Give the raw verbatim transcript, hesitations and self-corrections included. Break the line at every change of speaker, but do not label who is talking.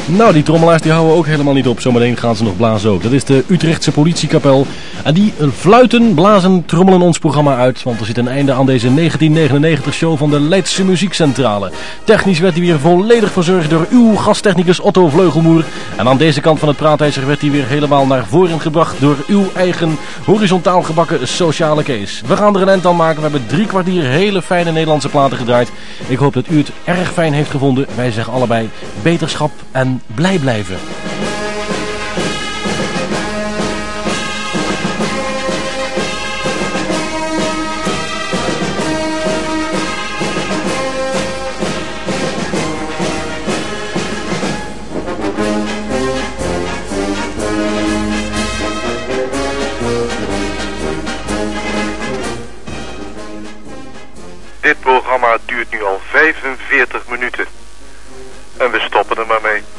Nou, die trommelaars die houden ook helemaal niet op. Zometeen gaan ze nog blazen ook. Dat is de Utrechtse politiekapel. En die fluiten, blazen, trommelen ons programma uit. Want er zit een einde aan deze negentien negenennegentig show van de Leidse Muziekcentrale. Technisch werd hij weer volledig verzorgd door uw gasttechnicus Otto Vleugelmoer. En aan deze kant van het praatijzer werd hij weer helemaal naar voren gebracht door uw eigen horizontaal gebakken sociale Kees. We gaan er een eind aan maken. We hebben drie kwartier hele fijne Nederlandse platen gedraaid. Ik hoop dat u het erg fijn heeft gevonden. Wij zeggen allebei beterschap en blij blijven.
Dit programma duurt nu al vijfenveertig minuten. En we stoppen er maar mee.